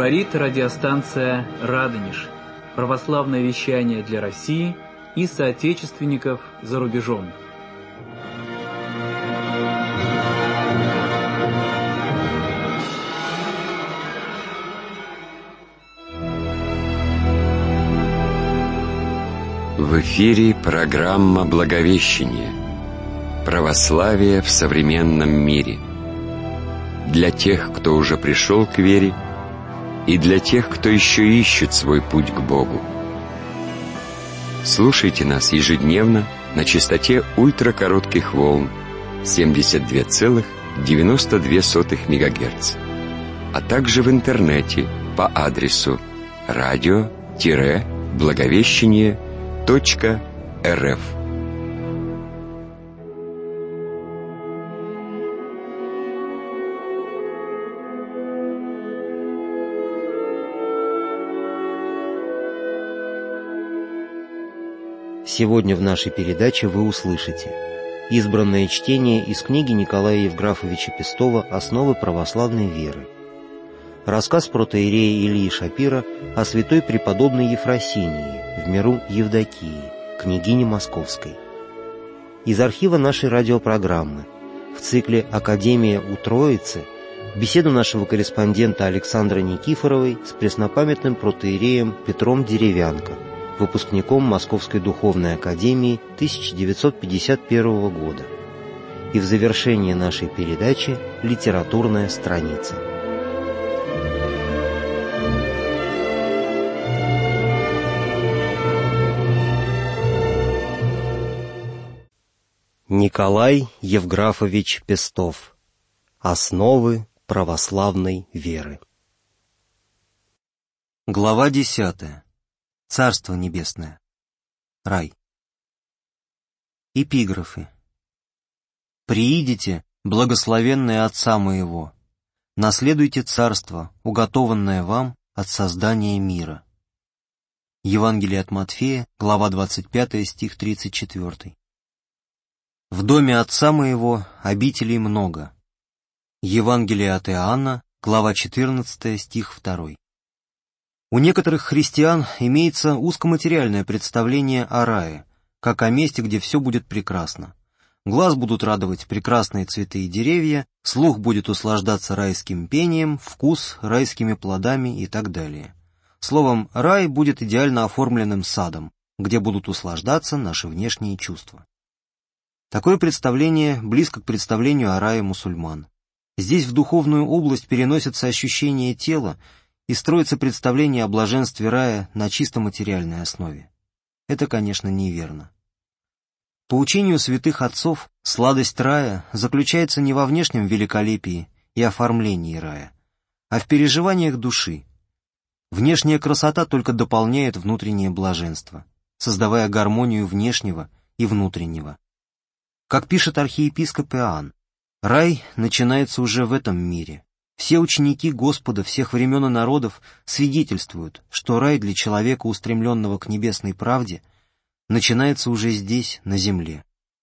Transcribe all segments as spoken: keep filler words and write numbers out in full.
Говорит радиостанция «Радонеж». Православное вещание для России и соотечественников за рубежом. В эфире программа «Благовещение. Православие в современном мире». Для тех, кто уже пришел к вере, и для тех, кто еще ищет свой путь к Богу. Слушайте нас ежедневно на частоте ультракоротких волн семьдесят два целых девяносто две сотых мегагерца, а также в интернете по адресу радио-благовещение точка рф. Сегодня в нашей передаче вы услышите избранное чтение из книги Николая Евграфовича Пестова «Основы православной веры», рассказ протоиерея Ильи Шапира о святой преподобной Ефросинии в миру Евдокии, княгине Московской. Из архива нашей радиопрограммы в цикле «Академия у Троицы» беседу нашего корреспондента Александры Никифоровой с преснопамятным протоиереем Петром Деревянко, выпускником Московской духовной академии тысяча девятьсот пятьдесят первого года. И в завершение нашей передачи литературная страница. Николай Евграфович Пестов. Основы православной веры. Глава десятая. Царство небесное. Рай. Эпиграфы. «Приидите, благословенные Отца моего, наследуйте царство, уготованное вам от создания мира». Евангелие от Матфея, глава двадцать пятая, стих тридцать четвёртый. «В доме Отца моего обителей много». Евангелие от Иоанна, глава четырнадцатая, стих второй. У некоторых христиан имеется узкоматериальное представление о рае, как о месте, где все будет прекрасно. Глаз будут радовать прекрасные цветы и деревья, слух будет услаждаться райским пением, вкус райскими плодами и так далее. Словом, рай будет идеально оформленным садом, где будут услаждаться наши внешние чувства. Такое представление близко к представлению о рае мусульман. Здесь в духовную область переносятся ощущения тела, и строится представление о блаженстве рая на чисто материальной основе. Это, конечно, неверно. По учению святых отцов, сладость рая заключается не во внешнем великолепии и оформлении рая, а в переживаниях души. Внешняя красота только дополняет внутреннее блаженство, создавая гармонию внешнего и внутреннего. Как пишет архиепископ Иоанн, рай начинается уже в этом мире. Все ученики Господа всех времен и народов свидетельствуют, что рай для человека, устремленного к небесной правде, начинается уже здесь, на земле.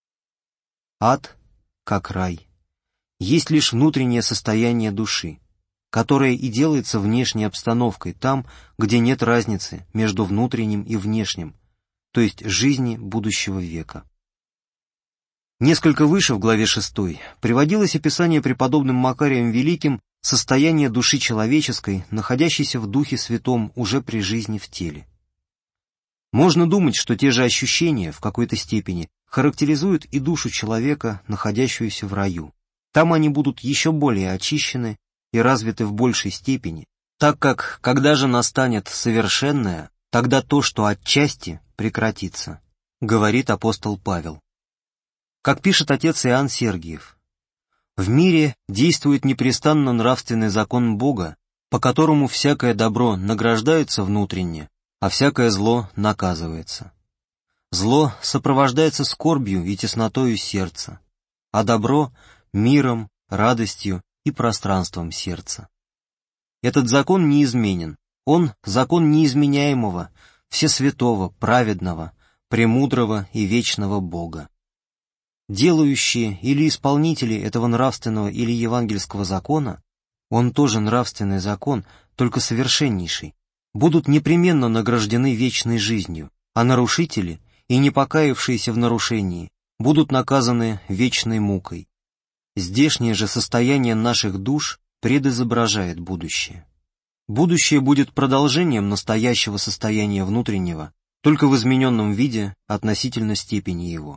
Ад, как рай, есть лишь внутреннее состояние души, которое и делается внешней обстановкой там, где нет разницы между внутренним и внешним, то есть жизни будущего века. Несколько выше, в главе шестой, приводилось описание преподобным Макарием Великим состояние души человеческой, находящейся в Духе Святом уже при жизни в теле. Можно думать, что те же ощущения, в какой-то степени, характеризуют и душу человека, находящуюся в раю. Там они будут еще более очищены и развиты в большей степени, так как, когда же настанет совершенное, тогда то, что отчасти, прекратится, говорит апостол Павел. Как пишет отец Иоанн Сергиев, в мире действует непрестанно нравственный закон Бога, по которому всякое добро награждается внутренне, а всякое зло наказывается. Зло сопровождается скорбью и теснотою сердца, а добро — миром, радостью и пространством сердца. Этот закон неизменен, он — закон неизменяемого, всесвятого, праведного, премудрого и вечного Бога. Делающие или исполнители этого нравственного или евангельского закона, он тоже нравственный закон, только совершеннейший, будут непременно награждены вечной жизнью, а нарушители и не покаявшиеся в нарушении будут наказаны вечной мукой. Здешнее же состояние наших душ предизображает будущее. Будущее будет продолжением настоящего состояния внутреннего, только в измененном виде относительно степени его.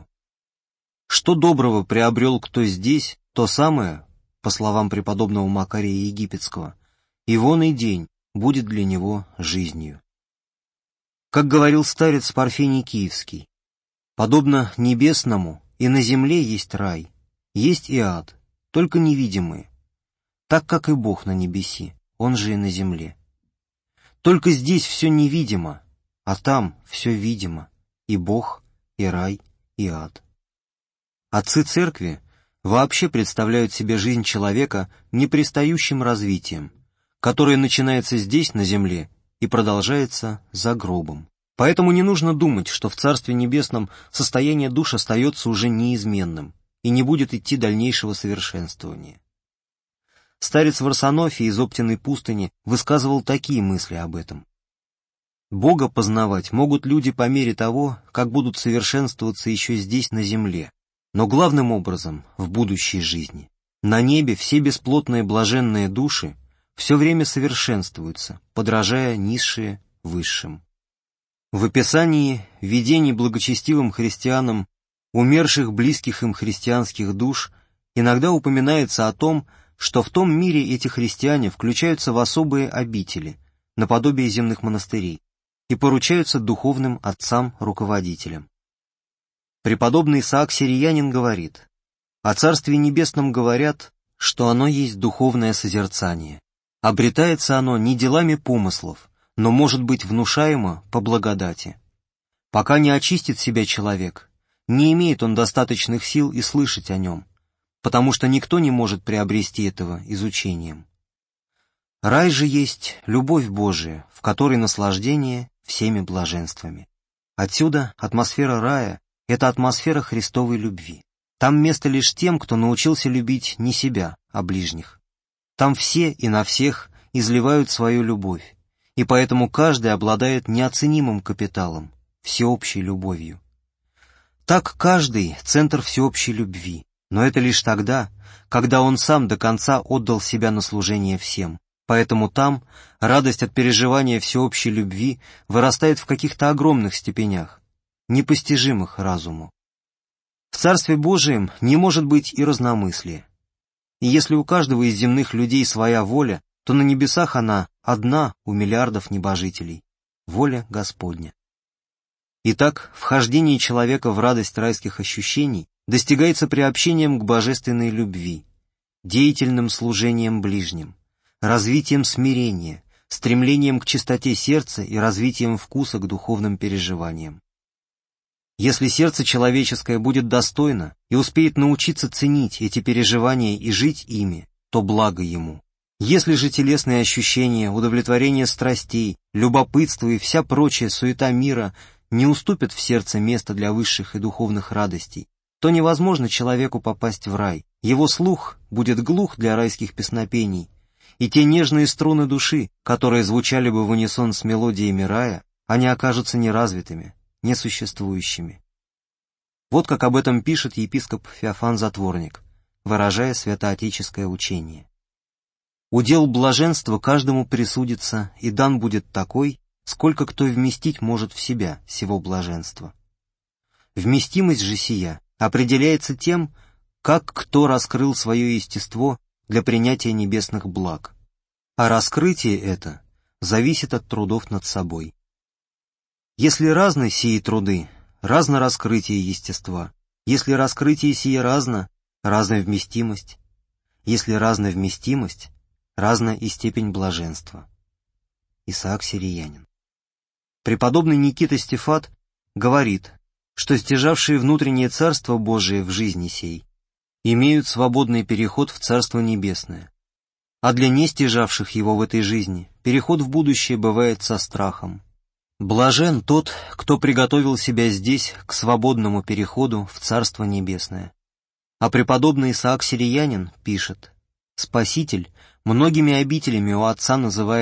Что доброго приобрел кто здесь, то самое, по словам преподобного Макария Египетского, и вон и день будет для него жизнью. Как говорил старец Парфений Киевский, подобно небесному и на земле есть рай, есть и ад, только невидимые, так как и Бог на небеси, Он же и на земле. Только здесь все невидимо, а там все видимо, и Бог, и рай, и ад. Отцы церкви вообще представляют себе жизнь человека непрестающим развитием, которое начинается здесь, на земле, и продолжается за гробом. Поэтому не нужно думать, что в Царстве Небесном состояние душ остается уже неизменным и не будет идти дальнейшего совершенствования. Старец Варсонофий из Оптиной пустыни высказывал такие мысли об этом. Бога познавать могут люди по мере того, как будут совершенствоваться еще здесь, на земле, но главным образом в будущей жизни. На небе все бесплотные блаженные души все время совершенствуются, подражая низшие высшим. В описании видений благочестивым христианам умерших близких им христианских душ иногда упоминается о том, что в том мире эти христиане включаются в особые обители, наподобие земных монастырей, и поручаются духовным отцам-руководителям. Преподобный Исаак Сириянин говорит: «О Царстве Небесном говорят, что оно есть духовное созерцание. Обретается оно не делами помыслов, но может быть внушаемо по благодати. Пока не очистит себя человек, не имеет он достаточных сил и слышать о нем, потому что никто не может приобрести этого изучением. Рай же есть любовь Божия, в которой наслаждение всеми блаженствами. Отсюда атмосфера рая — это атмосфера Христовой любви. Там место лишь тем, кто научился любить не себя, а ближних. Там все и на всех изливают свою любовь, и поэтому каждый обладает неоценимым капиталом, всеобщей любовью. Так каждый — центр всеобщей любви, но это лишь тогда, когда он сам до конца отдал себя на служение всем. Поэтому там радость от переживания всеобщей любви вырастает в каких-то огромных степенях, непостижимых разуму. В Царстве Божием не может быть и разномыслия. И если у каждого из земных людей своя воля, то на небесах она одна у миллиардов небожителей — воля Господня. Итак, вхождение человека в радость райских ощущений достигается приобщением к божественной любви, деятельным служением ближним, развитием смирения, стремлением к чистоте сердца и развитием вкуса к духовным переживаниям. Если сердце человеческое будет достойно и успеет научиться ценить эти переживания и жить ими, то благо ему. Если же телесные ощущения, удовлетворение страстей, любопытство и вся прочая суета мира не уступят в сердце место для высших и духовных радостей, то невозможно человеку попасть в рай. Его слух будет глух для райских песнопений, и те нежные струны души, которые звучали бы в унисон с мелодиями рая, они окажутся неразвитыми, несуществующими. Вот как об этом пишет епископ Феофан Затворник, выражая святоотеческое учение. «Удел блаженства каждому присудится, и дан будет такой, сколько кто вместить может в себя сего блаженства. Вместимость же сия определяется тем, как кто раскрыл свое естество для принятия небесных благ, а раскрытие это зависит от трудов над собой. Если разны сии труды, разно раскрытие естества. Если раскрытие сие разно, разная вместимость. Если разная вместимость, разна и степень блаженства». Исаак Сириянин. Преподобный Никита Стефат говорит, что стяжавшие внутреннее Царство Божие в жизни сей имеют свободный переход в Царство Небесное, а для нестяжавших его в этой жизни переход в будущее бывает со страхом. Блажен тот, кто приготовил себя здесь к свободному переходу в Царство Небесное. А преподобный Исаак Сириянин пишет: «Спаситель многими обителями у Отца называет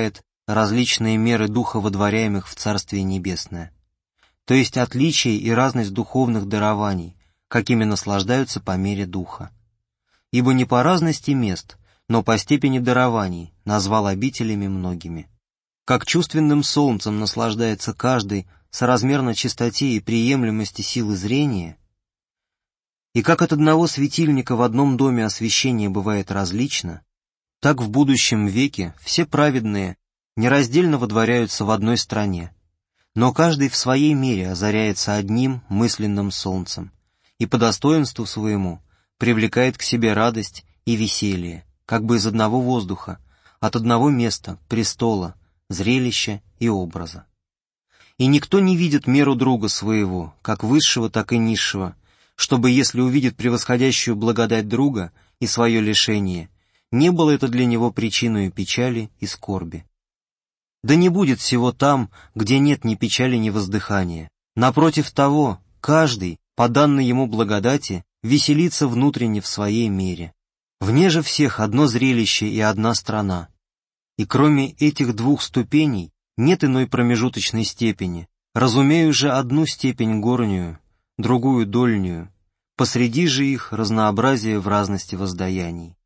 различные меры духа, водворяемых в Царствие Небесное, то есть отличие и разность духовных дарований, какими наслаждаются по мере духа. Ибо не по разности мест, но по степени дарований назвал обителями многими. Как чувственным солнцем наслаждается каждый соразмерно чистоте и приемлемости силы зрения, и как от одного светильника в одном доме освещение бывает различно, так в будущем веке все праведные нераздельно водворяются в одной стране, но каждый в своей мере озаряется одним мысленным солнцем и по достоинству своему привлекает к себе радость и веселье, как бы из одного воздуха, от одного места, престола, зрелища и образа. И никто не видит меру друга своего, как высшего, так и низшего, чтобы, если увидит превосходящую благодать друга и свое лишение, не было это для него причиной печали и скорби. Да не будет всего там, где нет ни печали, ни воздыхания. Напротив того, каждый, по данной ему благодати, веселится внутренне в своей мере. Вне же всех одно зрелище и одна страна. И кроме этих двух ступеней нет иной промежуточной степени, разумею же одну степень горнюю, другую дольнюю, посреди же их разнообразие в разности воздаяний.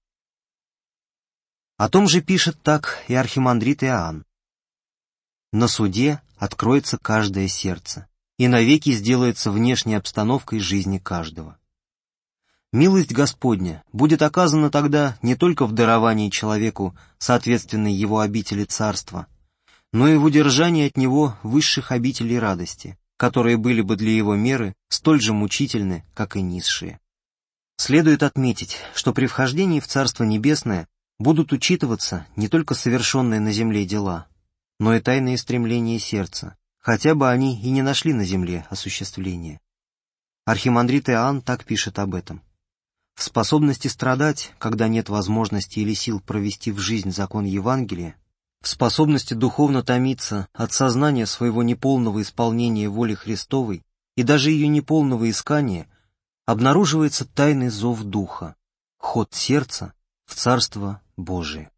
О том же пишет так и архимандрит Иоанн. «На суде откроется каждое сердце, и навеки сделается внешней обстановкой жизни каждого». Милость Господня будет оказана тогда не только в даровании человеку соответственной его обители царства, но и в удержании от него высших обителей радости, которые были бы для его меры столь же мучительны, как и низшие. Следует отметить, что при вхождении в Царство Небесное будут учитываться не только совершенные на земле дела, но и тайные стремления сердца, хотя бы они и не нашли на земле осуществления. Архимандрит Иоанн так пишет об этом. В способности страдать, когда нет возможности или сил провести в жизнь закон Евангелия, в способности духовно томиться от сознания своего неполного исполнения воли Христовой и даже ее неполного искания, обнаруживается тайный зов Духа, ход сердца в Царство Божие.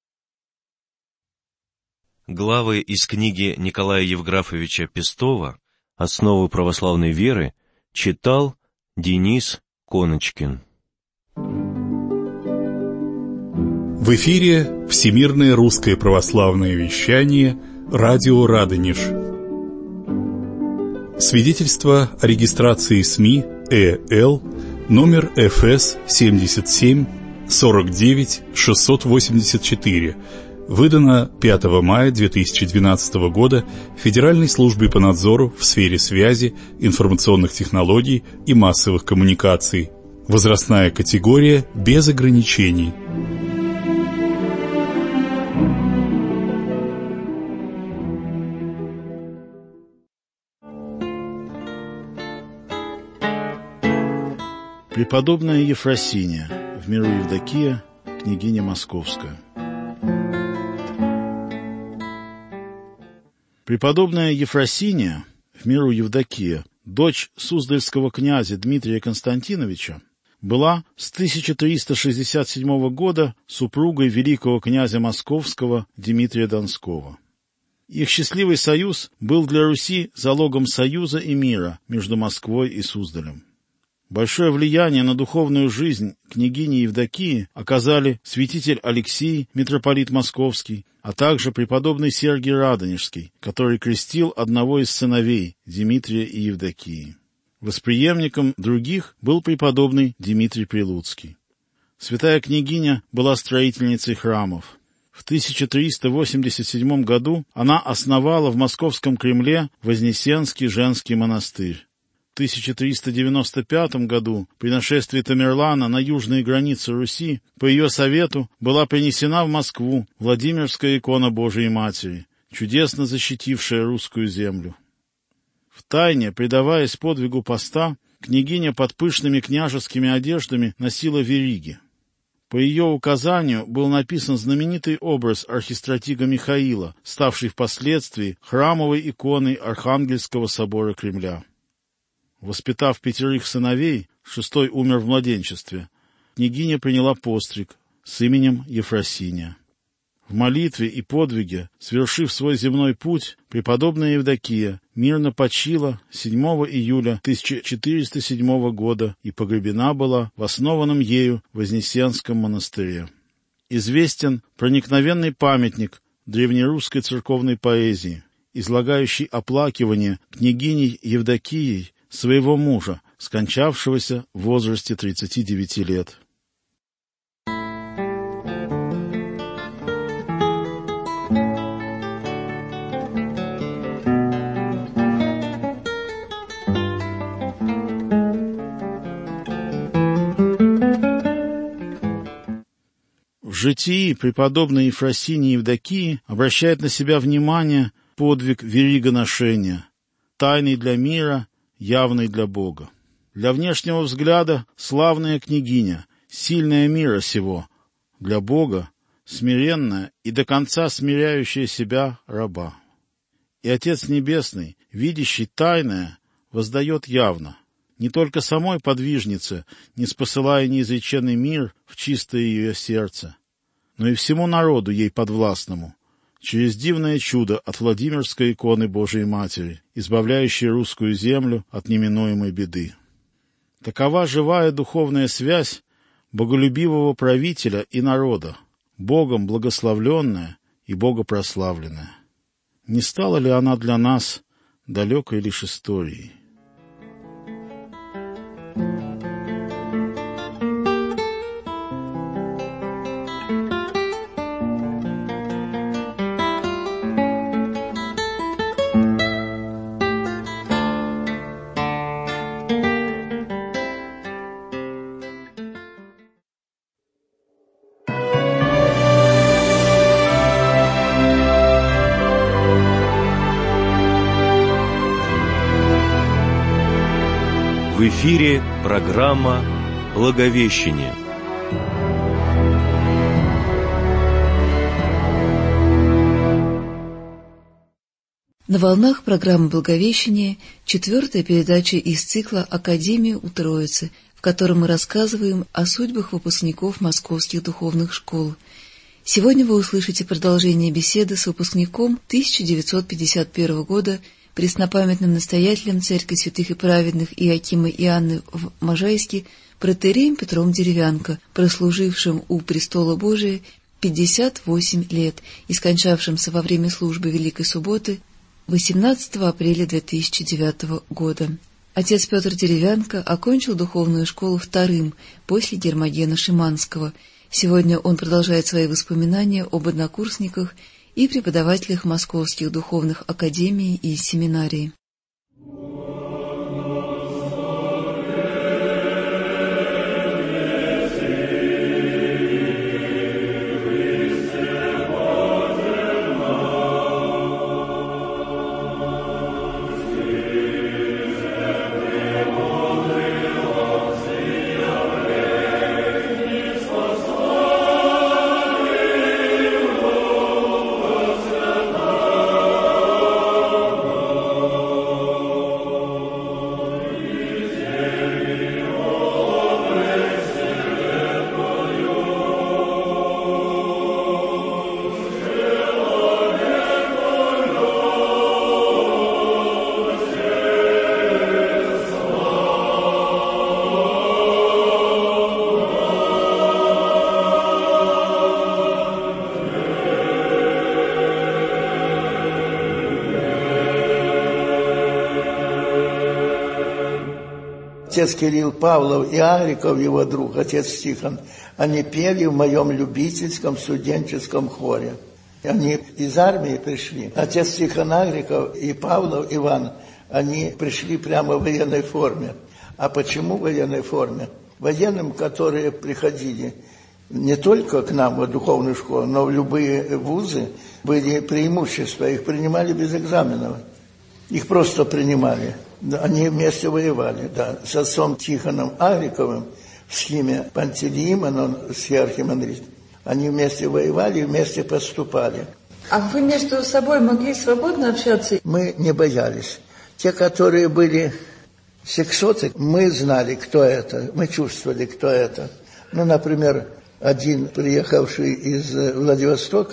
Главы из книги Николая Евграфовича Пестова «Основы православной веры» читал Денис Коночкин. В эфире Всемирное русское православное вещание «Радио Радонеж». Свидетельство о регистрации СМИ ЭЛ номер эф эс семьдесят семь сорок девять шестьсот восемьдесят четыре, выдано пятого мая две тысячи двенадцатого года Федеральной службе по надзору в сфере связи, информационных технологий и массовых коммуникаций. Возрастная категория без ограничений. Преподобная Ефросиния, в миру Евдокия, княгиня Московская. Преподобная Ефросиния, в миру Евдокия, дочь суздальского князя Дмитрия Константиновича, была с тысяча триста шестьдесят седьмого года супругой великого князя Московского Дмитрия Донского. Их счастливый союз был для Руси залогом союза и мира между Москвой и Суздалем. Большое влияние на духовную жизнь княгини Евдокии оказали святитель Алексий, митрополит Московский, а также преподобный Сергий Радонежский, который крестил одного из сыновей Дмитрия и Евдокии. Восприемником других был преподобный Дмитрий Прилуцкий. Святая княгиня была строительницей храмов. В тысяча триста восемьдесят седьмом году она основала в Московском Кремле Вознесенский женский монастырь. В тысяча триста девяносто пятом году при нашествии Тамерлана на южные границы Руси по ее совету была принесена в Москву Владимирская икона Божией Матери, чудесно защитившая русскую землю. Втайне, предаваясь подвигу поста, княгиня под пышными княжескими одеждами носила вериги. По ее указанию был написан знаменитый образ архистратига Михаила, ставший впоследствии храмовой иконой Архангельского собора Кремля. Воспитав пятерых сыновей, шестой умер в младенчестве, княгиня приняла постриг с именем Ефросиния. В молитве и подвиге, совершив свой земной путь, преподобная Евдокия мирно почила седьмого июля тысяча четыреста седьмого года и погребена была в основанном ею Вознесенском монастыре. Известен проникновенный памятник древнерусской церковной поэзии, излагающий оплакивание княгиней Евдокией своего мужа, скончавшегося в возрасте тридцати девяти лет. В житии преподобной Ефросинии Евдокии обращает на себя внимание подвиг веригоношения, тайный для мира, явный для Бога. Для внешнего взгляда славная княгиня, сильная мира сего, для Бога смиренная и до конца смиряющая себя раба. И Отец Небесный, видящий тайное, воздает явно, не только самой подвижнице, не спосылая неизреченный мир в чистое ее сердце, но и всему народу ей подвластному, через дивное чудо от Владимирской иконы Божией Матери, избавляющей русскую землю от неминуемой беды. Такова живая духовная связь боголюбивого правителя и народа, Богом благословленная и богопрославленная. Не стала ли она для нас далекой лишь историей? В эфире программа «Благовещение». На волнах программы «Благовещение» четвертая передача из цикла «Академия у Троицы», в котором мы рассказываем о судьбах выпускников московских духовных школ. Сегодня вы услышите продолжение беседы с выпускником тысяча девятьсот пятьдесят первого года, преснопамятным настоятелем Церкви Святых и Праведных Иоакима и Анны в Можайске, протоиереем Петром Деревянко, прослужившим у престола Божия пятьдесят восемь лет и скончавшимся во время службы Великой Субботы восемнадцатого апреля две тысячи девятого года. Отец Петр Деревянко окончил духовную школу вторым после Гермогена Шиманского. Сегодня он продолжает свои воспоминания об однокурсниках и преподавателях московских духовных академий и семинарий. Отец Кирилл Павлов и Агриков, его друг, отец Тихон, они пели в моем любительском студенческом хоре. Они из армии пришли. Отец Тихон Агриков и Павлов Иван, они пришли прямо в военной форме. А почему в военной форме? Военным, которые приходили не только к нам в духовную школу, но в любые вузы, были преимущества. Их принимали без экзаменов. Их просто принимали. Они вместе воевали, да, с отцом Тихоном Агриковым в схиме Пантелеимон, он схиархимандрит. Они вместе воевали и вместе поступали. А вы между собой могли свободно общаться? Мы не боялись. Те, которые были сексоты, мы знали, кто это, мы чувствовали, кто это. Ну, например, один, приехавший из Владивостока,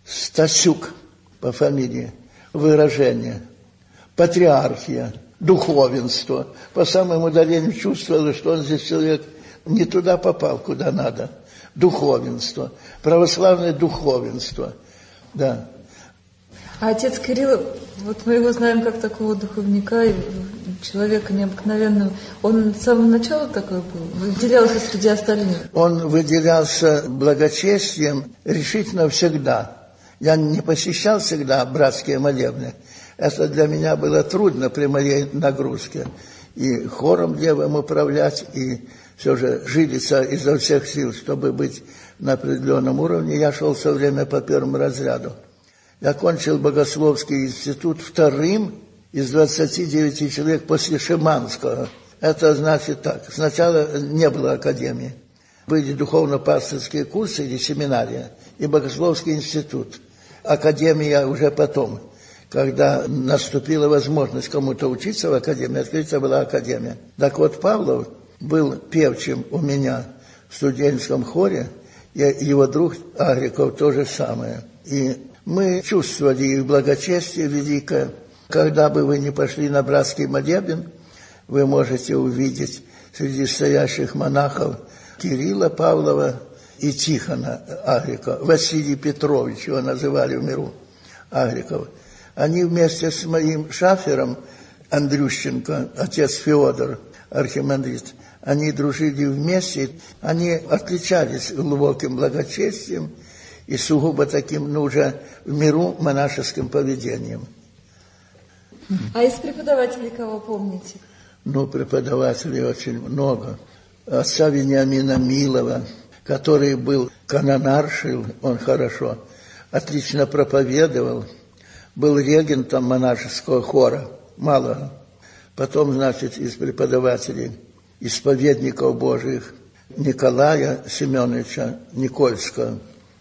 Стасюк по фамилии, выражение, патриархия, духовенство. По самым ударениям чувствовала, что он здесь человек не туда попал, куда надо. Духовенство, православное духовенство, да. А отец Кирилл, вот мы его знаем как такого духовника, и человека необыкновенного. Он с самого начала такой был? Выделялся среди остальных? Он выделялся благочестием решительно всегда. Я не посещал всегда братские молебны. Это для меня было трудно при моей нагрузке. И хором девам управлять, и все же жилиться изо всех сил, чтобы быть на определенном уровне. Я шел все время по первому разряду. Я кончил Богословский институт вторым из двадцати девяти человек после Шиманского. Это значит так. Сначала не было академии. Были духовно-пасторские курсы или семинария и Богословский институт. Академия уже потом. Когда наступила возможность кому-то учиться в академии, открыта была академия. Так вот, Павлов был певчим у меня в студенческом хоре, и его друг Агриков то же самое. И мы чувствовали их благочестие великое. Когда бы вы ни пошли на братский молебен, вы можете увидеть среди стоящих монахов Кирилла Павлова и Тихона Агрикова. Василий Петрович его называли в миру Агриков. Они вместе с моим шафером Андрющенко, отец Феодор, архимандрит, они дружили вместе, они отличались глубоким благочестием и сугубо таким, ну, уже в миру монашеским поведением. А из преподавателей кого помните? Ну, преподавателей очень много. Отца Вениамина Милова, который был канонаршил, он хорошо, отлично проповедовал, был регентом монашеского хора, малого. Потом, значит, из преподавателей, исповедников Божьих, Николая Семеновича Никольского,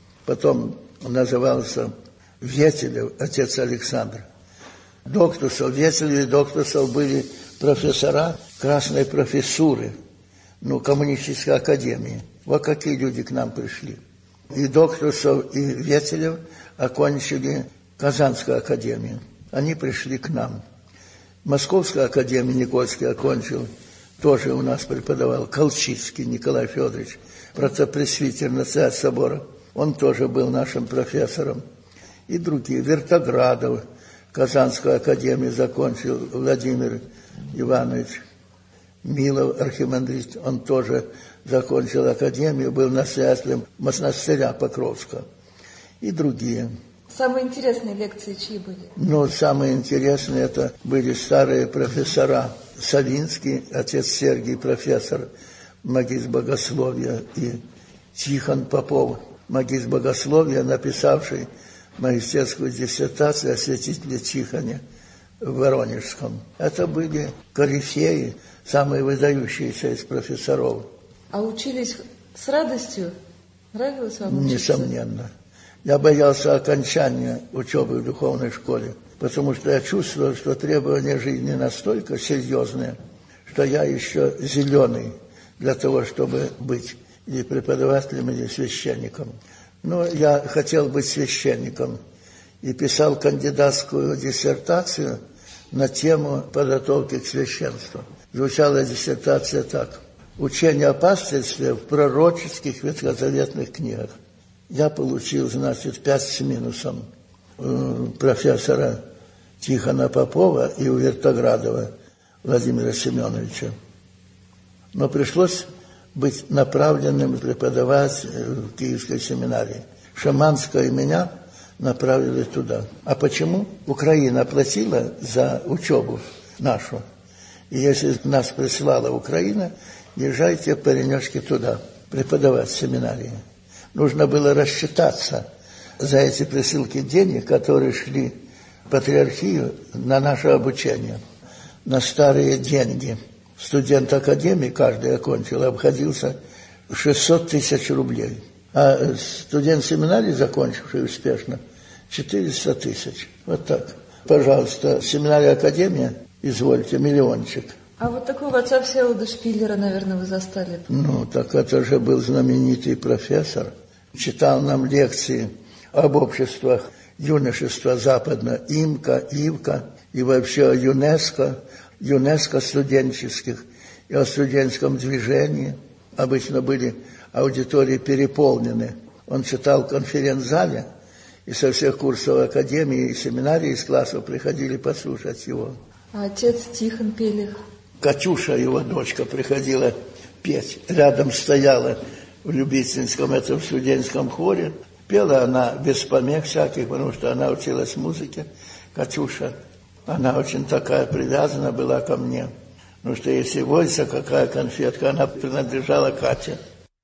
потом назывался Ветелев, отец Александр. Доктусов, Ветелев и Доктусов были профессора красной профессуры, ну, коммунистической академии. Вот какие люди к нам пришли. И Доктусов, и Ветелев окончили Казанскую академию. Они пришли к нам. Московскую академию Никольский окончил, тоже у нас преподавал Колчицкий Николай Федорович, протопресвитер настоятель собора. Он тоже был нашим профессором. И другие. Вертоградов Казанскую академию закончил Владимир Иванович. Милов архимандрит, он тоже закончил академию, был настоятелем монастыря Покровского. И другие. Самые интересные лекции чьи были? Ну, самые интересные это были старые профессора. Савинский, отец Сергий, профессор, магистр богословия, и Тихон Попов, магистр богословия, написавший магистерскую диссертацию о святителе Тихоне в Воронежском. Это были корифеи, самые выдающиеся из профессоров. А учились с радостью? Нравилось вам учиться? Несомненно. Я боялся окончания учебы в духовной школе, потому что я чувствовал, что требования жизни настолько серьезные, что я еще зеленый для того, чтобы быть или преподавателем, или священником. Но я хотел быть священником и писал кандидатскую диссертацию на тему подготовки к священству. Звучала диссертация так: «Учение о пастырстве в пророческих ветхозаветных книгах». Я получил, значит, пять с минусом у профессора Тихона Попова и у Вертоградова Владимира Семеновича. Но пришлось быть направленным преподавать в Киевской семинарии. Шаманская и меня направили туда. А почему? Украина платила за учебу нашу. И если нас прислала Украина, езжайте, паренечки, туда, преподавать в семинарии. Нужно было рассчитаться за эти присылки денег, которые шли в патриархию на наше обучение, на старые деньги. Студент академии, каждый окончил, обходился шестьсот тысяч рублей. А студент семинарии, закончивший успешно, четыреста тысяч. Вот так. Пожалуйста, семинария академия, извольте, миллиончик. А вот такого отца Всеволода Шпиллера, наверное, вы застали. Ну, так это же был знаменитый профессор. Читал нам лекции об обществах юношества западно, ИМКа, ИВКа и вообще о ЮНЕСКО, ЮНЕСКО студенческих и о студенческом движении. Обычно были аудитории переполнены. Он читал в конференц-зале, и со всех курсов академии и семинарии из классов приходили послушать его. А отец Тихон Пелих? Катюша, его дочка, приходила петь. Рядом стояла в любительском этом студенческом хоре. Пела она без помех всяких, потому что она училась музыке. Катюша, она очень такая привязана была ко мне. Потому что если водится какая конфетка, она принадлежала Кате.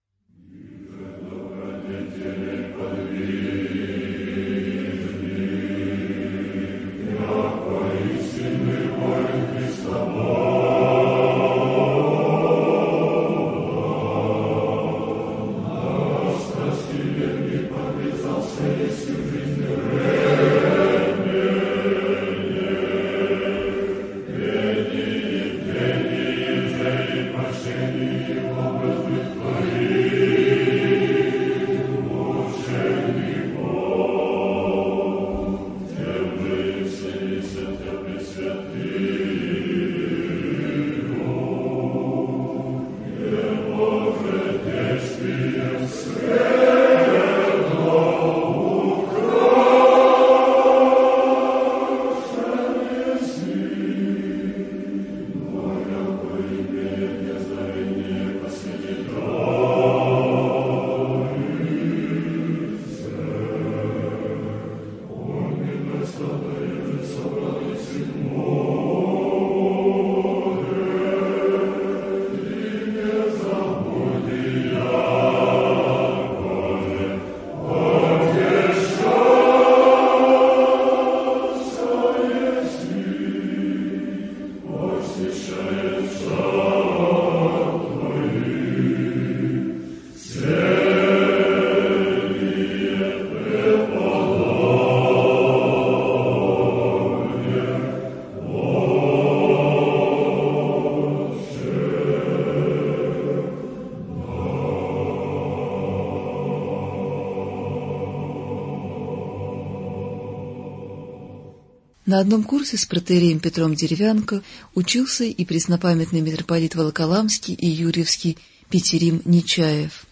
На одном курсе с протоиереем Петром Деревянко учился и преснопамятный митрополит Волоколамский и Юрьевский Петерим Нечаев.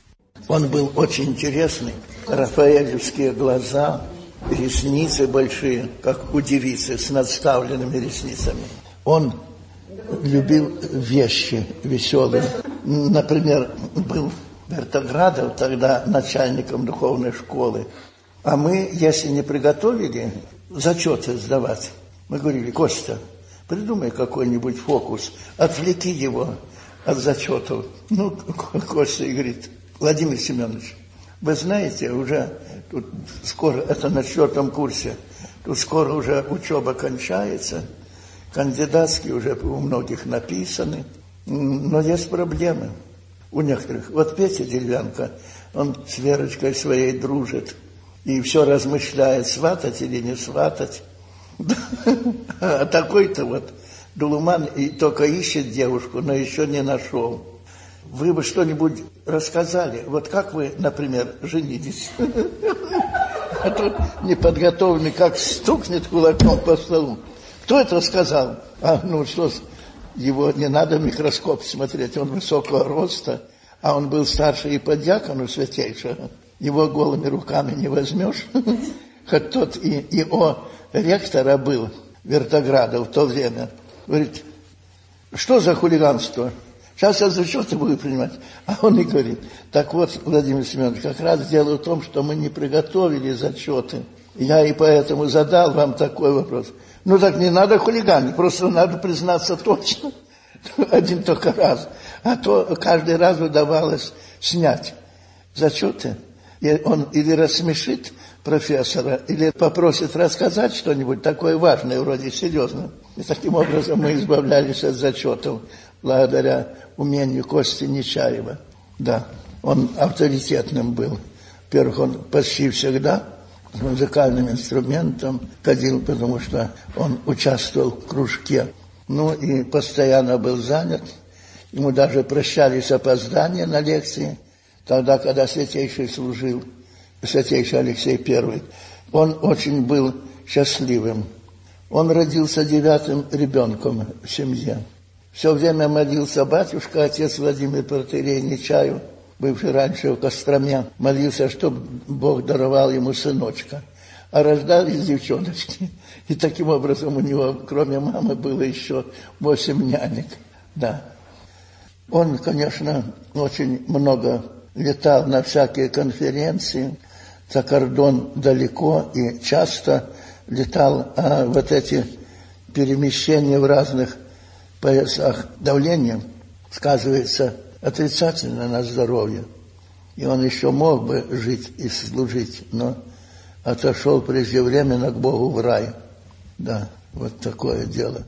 Он был очень интересный. Рафаэлевские глаза, ресницы большие, как у девицы, с надставленными ресницами. Он любил вещи веселые. Например, был Вертоградов тогда начальником духовной школы. А мы, если не приготовили зачеты сдавать, мы говорили: Костя, придумай какой-нибудь фокус, отвлеки его от зачетов. Ну, Костя и говорит: Владимир Семенович, вы знаете, уже тут скоро, это на четвертом курсе, тут скоро уже учеба кончается, кандидатские уже у многих написаны, но есть проблемы у некоторых. Вот Петя Деревянко, он с Верочкой своей дружит и все размышляет, сватать или не сватать. А такой-то вот Дулуман и только ищет девушку, но еще не нашел. Вы бы что-нибудь рассказали? Вот как вы, например, женились? А тут неподготовленный, как стукнет кулаком по столу. Кто это сказал? А, ну что, его не надо в микроскоп смотреть, он высокого роста, а он был старше и по диакону святейшего. Его голыми руками не возьмешь. Хоть тот и, и о ректора был Вертоградов в то время. Говорит: что за хулиганство? Сейчас я зачеты буду принимать. А он и говорит: так вот, Владимир Семенович, как раз дело в том, что мы не приготовили зачеты. Я и поэтому задал вам такой вопрос. Ну так не надо хулиганить, просто надо признаться точно. Один только раз. А то каждый раз удавалось снять зачеты. И он или рассмешит профессора, или попросит рассказать что-нибудь такое важное, вроде серьезно. И таким образом мы избавлялись от зачетов благодаря умению Кости Нечаева. Да, он авторитетным был. Во-первых, он почти всегда с музыкальным инструментом ходил, потому что он участвовал в кружке. Ну и постоянно был занят. Ему даже прощались опоздания на лекции. Тогда, когда Святейший служил святейший Алексей Первый, он очень был счастливым. Он родился девятым ребенком в семье. Все время молился батюшка, отец Владимир протоиерей Нечаю, бывший раньше в Костроме, молился, чтобы Бог даровал ему сыночка. А рождались девчоночки. И таким образом у него, кроме мамы, было еще восемь нянек. Да. Он, конечно, очень много летал на всякие конференции, за кордон далеко и часто летал, а вот эти перемещения в разных поясах давления сказывается отрицательно на здоровье. И он еще мог бы жить и служить, но отошел преждевременно к Богу в рай. Да, вот такое дело.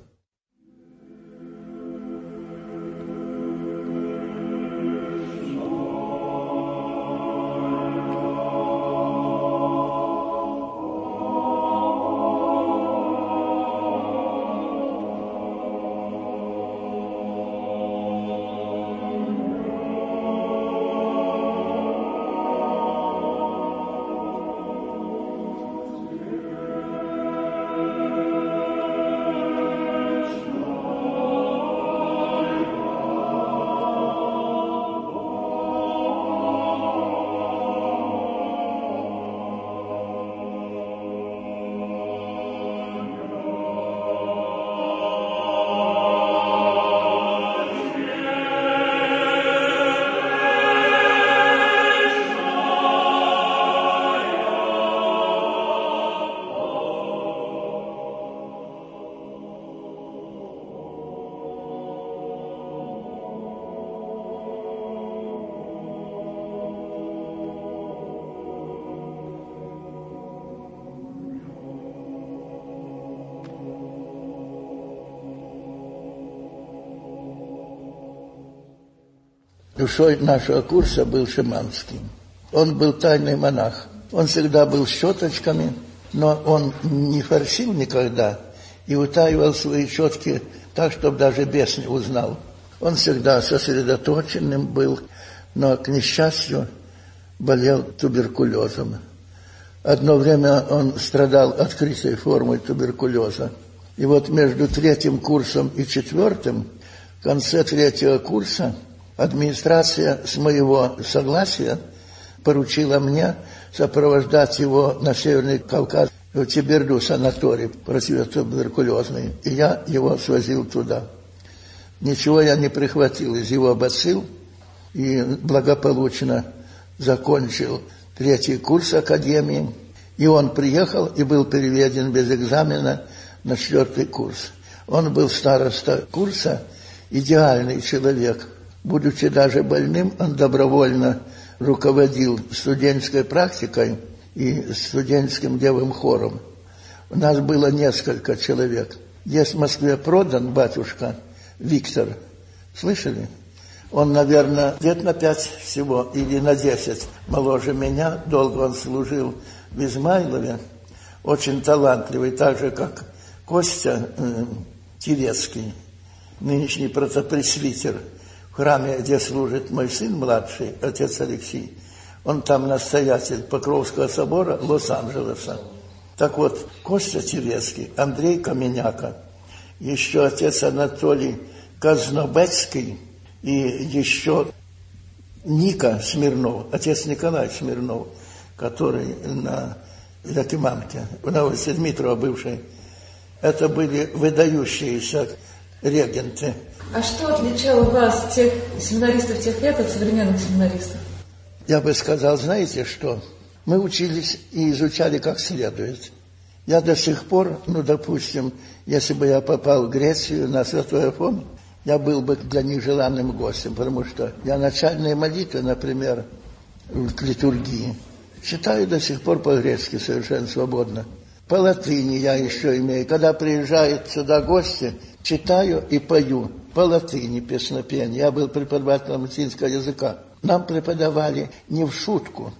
Душой нашего курса был Шиманский. Он был тайный монах. Он всегда был с щеточками, но он не форсил никогда и утаивал свои щетки так, чтобы даже бес не узнал. Он всегда сосредоточенным был, но, к несчастью, болел туберкулезом. Одно время он страдал открытой формой туберкулеза. И вот между третьим курсом и четвертым, в конце третьего курса, администрация с моего согласия поручила мне сопровождать его на Северный Кавказ, в Теберду санаторий противотуберкулезный. И я его свозил туда. Ничего я не прихватил из его бацилл и благополучно закончил третий курс академии. И он приехал и был переведен без экзамена на четвертый курс. Он был староста курса, идеальный человек. Будучи даже больным, он добровольно руководил студенческой практикой и студенческим девым хором. У нас было несколько человек. Есть в Москве продан батюшка Виктор. Слышали? Он, наверное, лет на пять всего или на десять моложе меня. Долго он служил в Измайлове. Очень талантливый, так же, как Костя э, Терецкий, нынешний протопресвитер. В храме, где служит мой сын младший, отец Алексей, он там настоятель Покровского собора Лос-Анджелеса. Так вот, Костя Терецкий, Андрей Каменяка, еще отец Анатолий Казнобецкий и еще Ника Смирнов, отец Николай Смирнов, который на Якиманке, в Новоседмитрово бывший. Это были выдающиеся регенты. А что отличало вас, тех семинаристов тех лет, от современных семинаристов? Я бы сказал, знаете что? Мы учились и изучали как следует. Я до сих пор, ну, допустим, если бы я попал в Грецию на Святой Афон, я был бы для них желанным гостем, потому что я начальные молитвы, например, к литургии, читаю до сих пор по-гречески совершенно свободно. По латыни я еще имею. Когда приезжают сюда гости, читаю и пою по латыни песнопение. Я был преподавателем латинского языка. Нам преподавали не в шутку.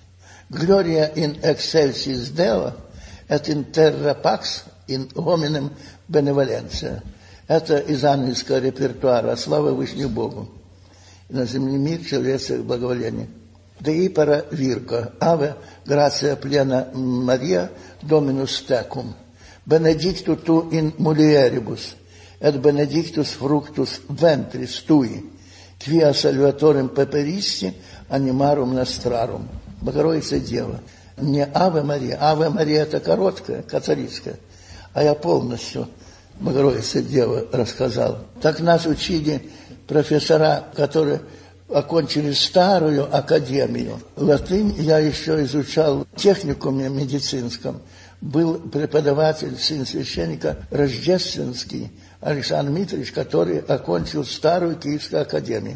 Gloria in excelsis Deo, et in terra pax, in hominem benevolentia. Это из ангельского репертуара. Слава Вышнему Богу. И на земле мир, человеческое благоволение. Dei para virgo, ave gratia plena Maria, Dominus tecum, benedictus tu in mulieribus, et benedictus fructus ventris tui, quia salvatorem peperisti, animarum nostrarum. Богородица Дева. Не Аве Мария. Аве Мария это короткая, католическая, а я полностью Богородица Дева рассказал. Так нас учили профессора, которые окончили старую академию. Латынь я еще изучал в техникуме медицинском. Был преподаватель, сын священника Рождественский Александр Дмитриевич, который окончил старую Киевскую академию.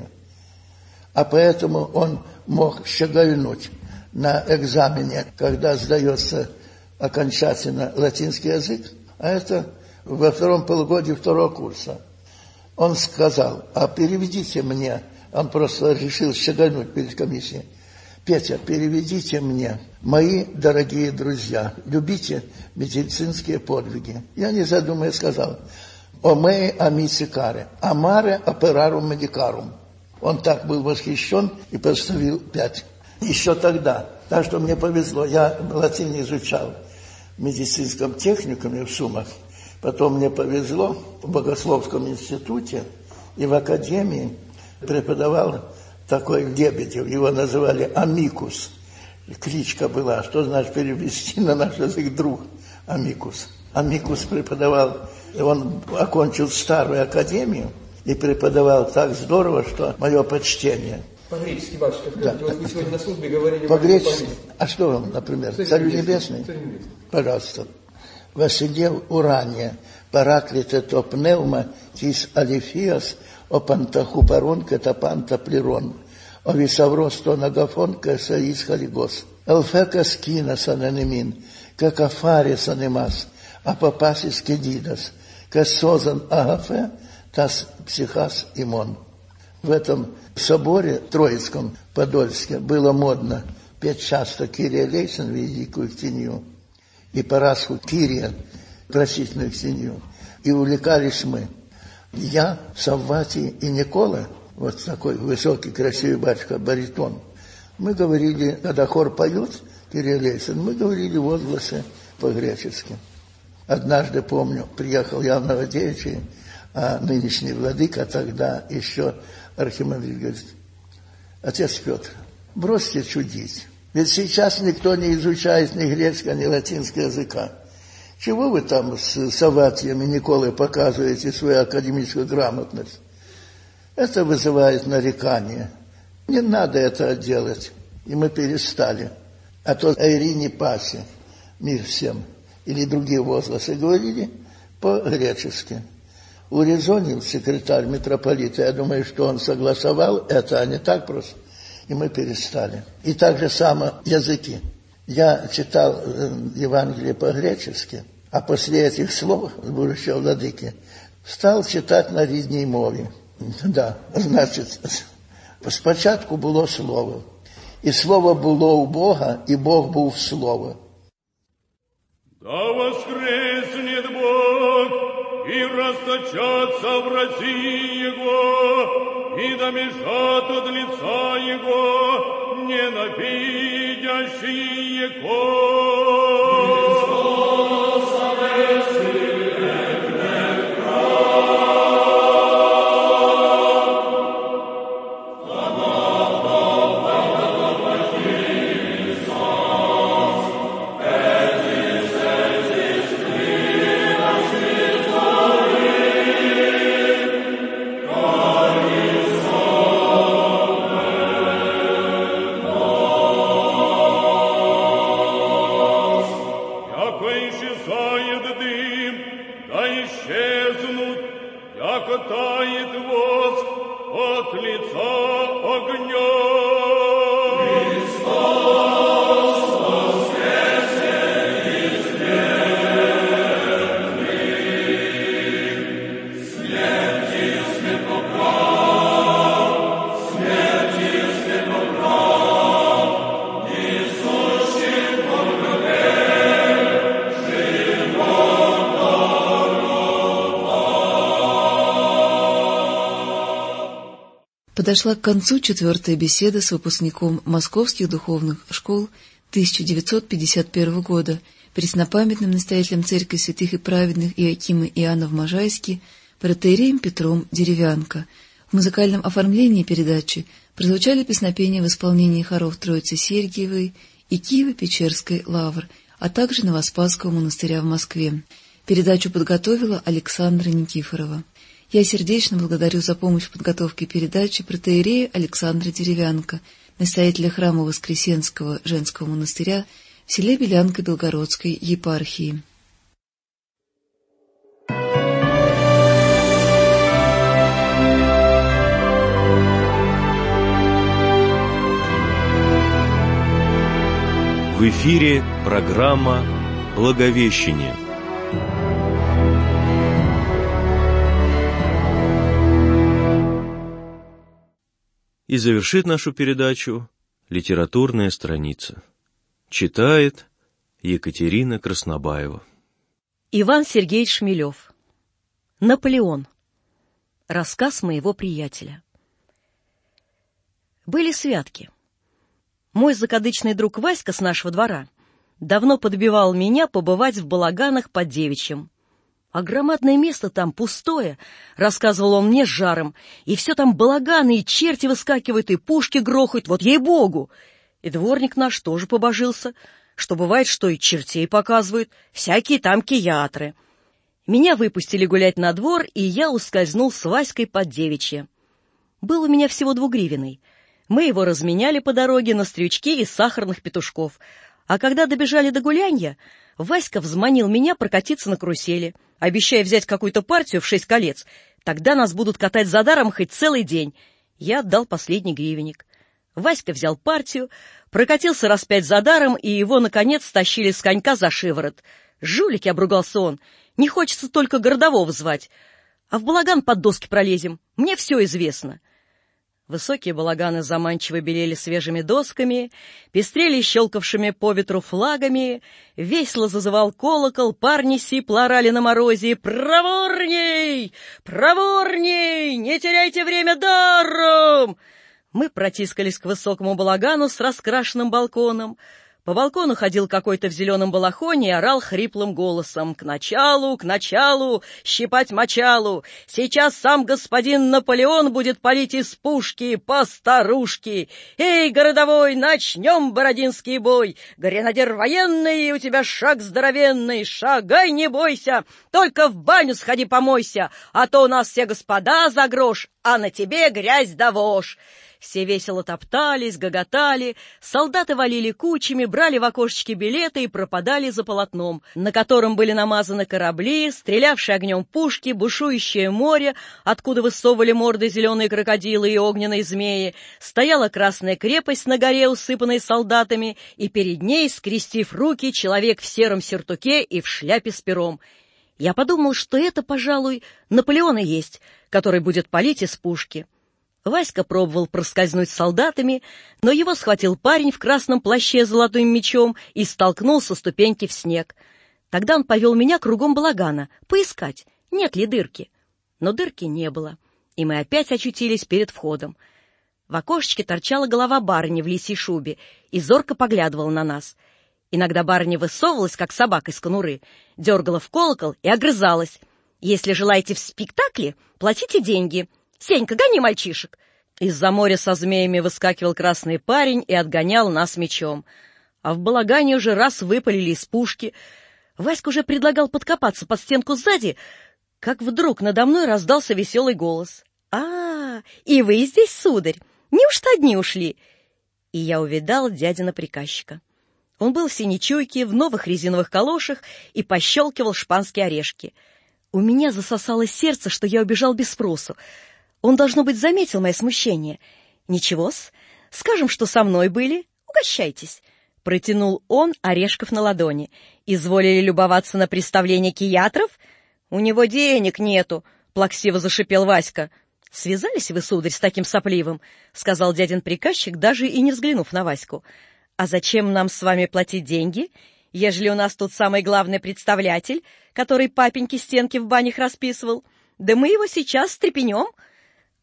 А поэтому он мог щегольнуть на экзамене, когда сдается окончательно латинский язык, а это во втором полугодии второго курса. Он сказал: а переведите мне, он просто решил щегольнуть перед комиссией: Петя, переведите мне, мои дорогие друзья, любите медицинские подвиги. Я, не задумываясь, сказал: «Омеи амиси каре, амаре операрум медикарум». Он так был восхищен и поставил пять. Еще тогда. Так что мне повезло. Я латынь изучал в медицинском техникуме в Сумах. Потом мне повезло в Богословском институте и в академии преподавал такой Лебедев. Его называли Амикус. Кличка была. Что значит перевести на наш язык друг? Амикус. Амикус преподавал. Он окончил старую академию и преподавал так здорово, что мое почтение. По-гречески, батюшка, скажите, Да. вот вы сегодня на службе говорили... По-гречески? А что вам, например? Царь Царю Небесный? Небесный? Царь Небесный. Пожалуйста. Василев урания, параклите то пневма, тис алифиас, о пантаху парон, катапанта плерон, о висаврос то нагафон, касаис халигос, элфека скина сананемин, какафари санемас, а папасис кедидас, касозан агафе, тас психас имон. В этом соборе Троицком, Подольске, было модно петь часто Кирия Лейсен, великую ктенью, и Парасху Кирия, просительную ктенью. И увлекались мы. Я, Савватий и Никола, вот такой высокий, красивый батюшка, баритон, мы говорили, когда хор поют Кирия Лейсен, мы говорили возгласы по-гречески. Однажды, помню, приехал я в Новодевичье, а нынешний владыка тогда еще архимандрит говорит: отец Петр, бросьте чудить. Ведь сейчас никто не изучает ни греческого, ни латинского языка. Чего вы там с Савватием и Николой показываете свою академическую грамотность? Это вызывает нарекание. Не надо это делать. И мы перестали. А то Айрине Пасе, мир всем, или другие возгласы говорили по-гречески. Урезонил секретарь митрополита, я думаю, что он согласовал это, а не так просто. И мы перестали. И так же само языки. Я читал Евангелие по-гречески, а после этих слов будущего владыки стал читать на рідній мові. Да, значить, спочатку було слово. І слово було у Бога, і Бог був слово. Да воскреснет Бог, и расточатся в России Его, и домешат от лица Его ненавидящие Его. Подошла к концу четвертая беседа с выпускником московских духовных школ тысяча девятьсот пятьдесят первого года, преснопамятным настоятелем Церкви Святых и Праведных Иоакима и Иоанна в Можайске, протоиереем Петром Деревянко. В музыкальном оформлении передачи прозвучали песнопения в исполнении хоров Троицы Сергиевой и Киево-Печерской лавр, а также Новоспасского монастыря в Москве. Передачу подготовила Александра Никифорова. Я сердечно благодарю за помощь в подготовке передачи протоиерея Александра Деревянко, настоятеля храма Воскресенского женского монастыря в селе Белянка Белгородской епархии. В эфире программа «Благовещение». И завершит нашу передачу литературная страница. Читает Екатерина Краснобаева. Иван Сергеевич Шмелев. Наполеон. Рассказ моего приятеля. Были святки. Мой закадычный друг Васька с нашего двора давно подбивал меня побывать в балаганах под Девичьим. А громадное место там пустое, рассказывал он мне с жаром, и все там балаганы, и черти выскакивают, и пушки грохают, вот ей-богу. И дворник наш тоже побожился, что бывает, что и чертей показывают, всякие там киятры. Меня выпустили гулять на двор, и я ускользнул с Васькой под Девичье. Был у меня всего двугривенный. Мы его разменяли по дороге на стрючки и сахарных петушков. А когда добежали до гулянья, Васька взманил меня прокатиться на карусели, обещая взять какую-то партию в шесть колец. Тогда нас будут катать за даром хоть целый день. Я отдал последний гривенник. Васька взял партию, прокатился раз пять за даром, и его, наконец, стащили с конька за шиворот. «Жулики!» — обругался он. «Не хочется только городового звать. А в балаган под доски пролезем. Мне все известно». Высокие балаганы заманчиво белели свежими досками, пестрели щелкавшими по ветру флагами, весело зазывал колокол, парни сипло орали на морозе: «Проворней! Проворней! Не теряйте время даром!» Мы протискались к высокому балагану с раскрашенным балконом. По балкону ходил какой-то в зеленом балахоне и орал хриплым голосом: «К началу, к началу, щипать мочалу! Сейчас сам господин Наполеон будет палить из пушки по старушке! Эй, городовой, начнем бородинский бой! Гренадер военный, у тебя шаг здоровенный! Шагай, не бойся! Только в баню сходи помойся, а то у нас все господа за грош, а на тебе грязь да вошь!» Все весело топтались, гоготали, солдаты валили кучами, брали в окошечки билеты и пропадали за полотном, на котором были намазаны корабли, стрелявшие огнем пушки, бушующее море, откуда высовывали морды зеленые крокодилы и огненные змеи, стояла красная крепость на горе, усыпанной солдатами, и перед ней, скрестив руки, человек в сером сюртуке и в шляпе с пером. Я подумал, что это, пожалуй, Наполеон и есть, который будет палить из пушки. Васька пробовал проскользнуть с солдатами, но его схватил парень в красном плаще с золотым мечом и столкнул со ступеньки в снег. Тогда он повел меня кругом балагана, поискать, нет ли дырки. Но дырки не было, и мы опять очутились перед входом. В окошечке торчала голова барыни в лисьей шубе и зорко поглядывала на нас. Иногда барыня высовывалась, как собака из конуры, дергала в колокол и огрызалась: «Если желаете в спектакле, платите деньги. Сенька, гони мальчишек!» Из-за моря со змеями выскакивал красный парень и отгонял нас мечом. А в балагане уже раз выпалили из пушки. Васька уже предлагал подкопаться под стенку сзади, как вдруг надо мной раздался веселый голос: «А, и вы здесь, сударь? Неужто одни ушли?» И я увидал дядина приказчика. Он был в синей чуйке, в новых резиновых калошах и пощелкивал шпанские орешки. У меня засосало сердце, что я убежал без спросу. Он, должно быть, заметил мое смущение. «Ничего-с, скажем, что со мной были. Угощайтесь». Протянул он орешков на ладони. «Изволили любоваться на представление киятров? У него денег нету», — плаксиво зашипел Васька. «Связались вы, сударь, с таким сопливым?» — сказал дядин приказчик, даже и не взглянув на Ваську. «А зачем нам с вами платить деньги, ежели у нас тут самый главный представлятель, который папеньке стенки в банях расписывал? Да мы его сейчас стрепенем».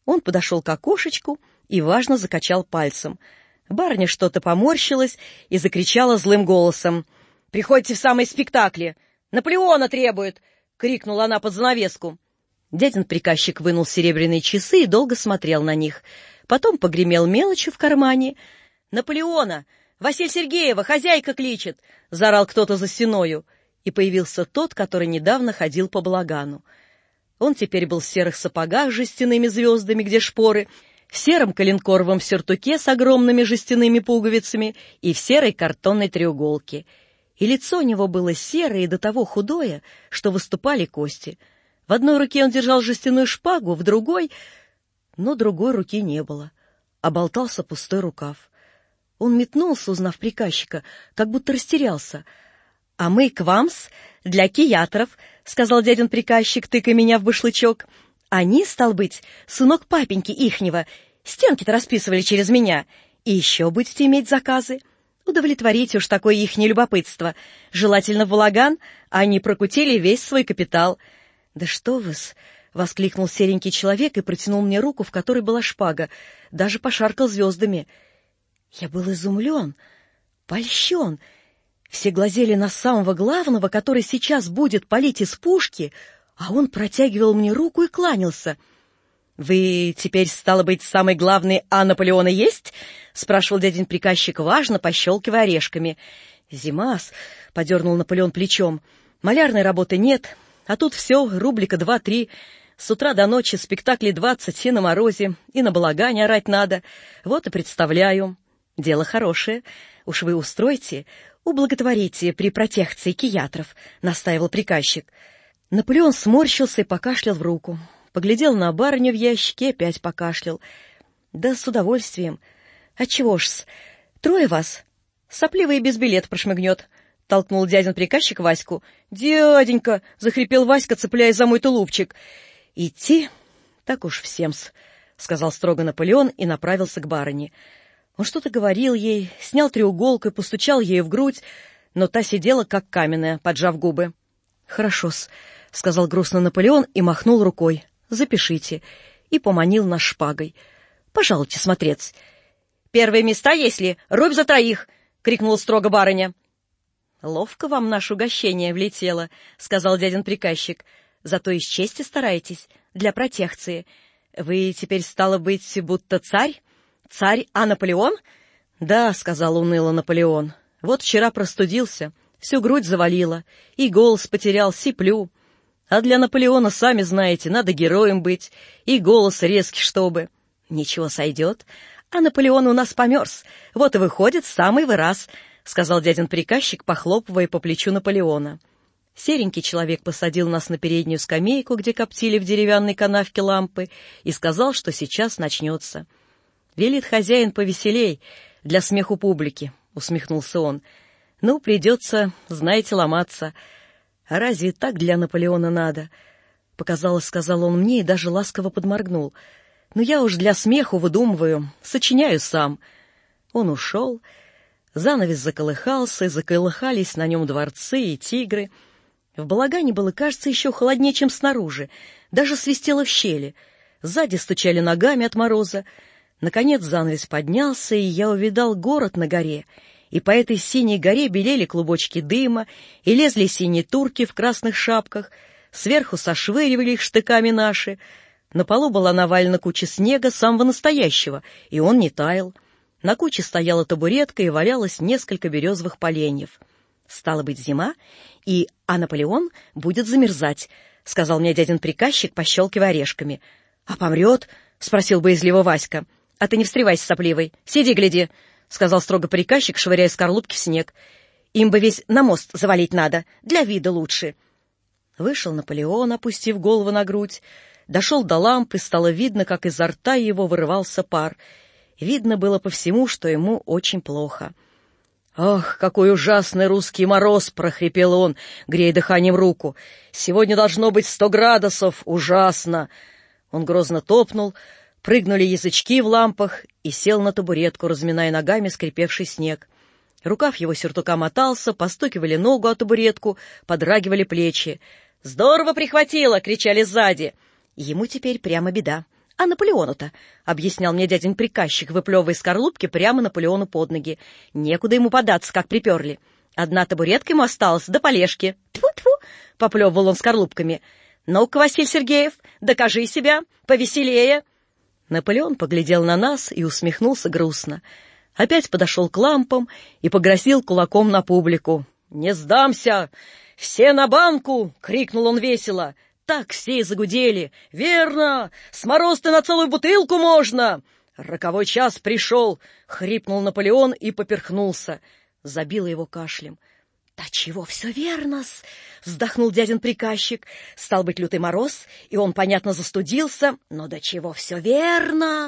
Он подошел к окошечку и важно закачал пальцем. Барыня что-то поморщилась и закричала злым голосом. «Приходите в самые спектакли! Наполеона требует!» — крикнула она под занавеску. Дядин приказчик вынул серебряные часы и долго смотрел на них. Потом погремел мелочью в кармане. «Наполеона! Василь Сергеева, хозяйка кличет!» — заорал кто-то за стеною. И появился тот, который недавно ходил по балагану. Он теперь был в серых сапогах с жестяными звездами, где шпоры, в сером коленкоровом сюртуке с огромными жестяными пуговицами и в серой картонной треуголке. И лицо у него было серое и до того худое, что выступали кости. В одной руке он держал жестяную шпагу, в другой... Но другой руки не было, а болтался пустой рукав. Он метнулся, узнав приказчика, как будто растерялся. — А мы к вам-с, для киятров, — сказал дядин приказчик, тыкая меня в башлычок. — Они, стал быть, сынок папеньки ихнего, стенки-то расписывали через меня. И еще будете иметь заказы. Удовлетворите уж такое ихнее любопытство. Желательно в балаган, а они прокутили весь свой капитал. — Да что вы-с! — воскликнул серенький человек и протянул мне руку, в которой была шпага, даже пошаркал звездами. Я был изумлен, польщен. Все глазели на самого главного, который сейчас будет палить из пушки, а он протягивал мне руку и кланялся. — Вы теперь, стало быть, самый главный А Наполеона есть? — спрашивал дядин приказчик важно, пощелкивая орешками. — Зима-с, — подернул Наполеон плечом, — малярной работы нет, а тут все рублика два-три. С утра до ночи спектакли двадцать и на морозе, и на балагане орать надо. Вот и представляю. Дело хорошее. Уж вы устройте, ублаготворите при протекции киятров, — настаивал приказчик. Наполеон сморщился и покашлял в руку. Поглядел на барыню в ящике, опять покашлял. — Да с удовольствием. — Отчего ж-с? Трое вас? Сопливый без билет прошмыгнет, — толкнул дядин приказчик Ваську. — Дяденька! — захрипел Васька, цепляясь за мой тулупчик. — Идти? Так уж всем-с, — сказал строго Наполеон и направился к барыне. Он что-то говорил ей, снял треуголку и постучал ею в грудь, но та сидела как каменная, поджав губы. — Хорошо-с, — сказал грустно Наполеон и махнул рукой. — Запишите. И поманил нас шпагой. — Пожалуйте смотреться. — Первые места, если рубь за троих! — крикнула строго барыня. — Ловко вам наше угощение влетело, — сказал дядин приказчик. — Зато из чести стараетесь, для протекции. Вы теперь, стало быть, будто царь? Царь, а Наполеон? — Да, — сказал уныло Наполеон. — Вот вчера простудился, всю грудь завалило, и голос потерял, сиплю. А для Наполеона, сами знаете, надо героем быть, и голос резкий, чтобы... Ничего, сойдет. А Наполеон у нас померз, вот и выходит самый выраз, — сказал дядин приказчик, похлопывая по плечу Наполеона. Серенький человек посадил нас на переднюю скамейку, где коптили в деревянной канавке лампы, и сказал, что сейчас начнется. — Велит хозяин повеселей, для смеху публики, — усмехнулся он. — Ну, придется, знаете, ломаться. А разве так для Наполеона надо? Показалось, сказал он мне и даже ласково подморгнул. Но я уж для смеху выдумываю, сочиняю сам. Он ушел. Занавес заколыхался, и заколыхались на нем дворцы и тигры. В балагане было, кажется, еще холоднее, чем снаружи. Даже свистело в щели. Сзади стучали ногами от мороза. Наконец занавес поднялся, и я увидал город на горе. И по этой синей горе белели клубочки дыма, и лезли синие турки в красных шапках. Сверху сошвыривали их штыками наши. На полу была навалена куча снега, самого настоящего, и он не таял. На куче стояла табуретка, и валялось несколько березовых поленьев. Стало быть, зима, и а Наполеон будет замерзать, — сказал мне дядин приказчик, пощелкивая орешками. — А помрет? — спросил боязливо Васька. — А ты не встревайся, сопливый, сиди, гляди, — сказал строго приказчик, швыряя скорлупки в снег. — Им бы весь на мост завалить надо, для вида лучше. Вышел Наполеон, опустив голову на грудь. Дошел до лампы, стало видно, как изо рта его вырывался пар. Видно было по всему, что ему очень плохо. «Ах, какой ужасный русский мороз!» — прохрипел он, грея дыханием руку. «Сегодня должно быть сто градусов! Ужасно!» Он грозно топнул, прыгнули язычки в лампах и сел на табуретку, разминая ногами скрипевший снег. Рукав его сюртука мотался, постукивали ногу о табуретку, подрагивали плечи. «Здорово прихватило!» — кричали сзади. «Ему теперь прямо беда», А Наполеону-то, — объяснял мне дядин приказчик, выплевывая скорлупки прямо Наполеону под ноги. Некуда ему податься, как приперли. Одна табуретка ему осталась, да полежки. Тьфу-тьфу, — поплевывал он скорлупками. Ну-ка, Василий Сергеев, докажи себя, повеселее. Наполеон поглядел на нас и усмехнулся грустно. Опять подошел к лампам и погрозил кулаком на публику. «Не сдамся! Все на банку!» — крикнул он весело. Так все и загудели. «Верно! С мороз-то на целую бутылку можно!» «Роковой час пришел!» — хрипнул Наполеон и поперхнулся. Забило его кашлем. «Да чего все верно-с!» — вздохнул дядин приказчик. Стал быть, лютый мороз, и он, понятно, застудился. «Но да чего все верно!»